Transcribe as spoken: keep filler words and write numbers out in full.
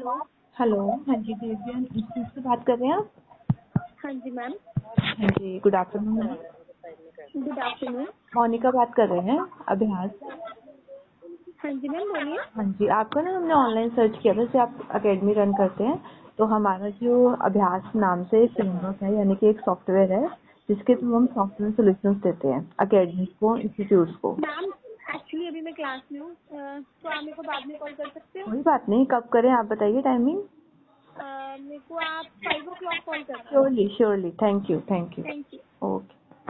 Hello. Hello, हाँ जी, देवियन institute से बात कर रहे हैं आप? हाँ जी मैम। हाँ जी, good afternoon ma'am. Good afternoon. Monika बात कर रहे हैं, अभ्यास। हाँ जी मैम, बोलिए। हाँ जी, आपका ना हमने ऑनलाइन सर्च किया था, जैसे आप अकेडमी रन करते हैं, तो हमारा जो अभ्यास नाम से फ्रेमवर्क है, यानी कि एक सॉफ्टवेयर है जिसके थ्रू हम सॉफ्टवेयर सोल्यूशंस देते हैं अकेडमी को, इंस्टीट्यूट्स को। मैम एक्चुअली अभी मैं क्लास में हूँ, अ, तो आप मेरे को बाद में कॉल कर सकते हो। कोई बात नहीं, कब करें आप बताइए टाइमिंग। अ, मेरे को आप फाइव ओ क्लॉक कॉल कर सकते हो। Surely surely, thank you thank you. Thank you. Okay.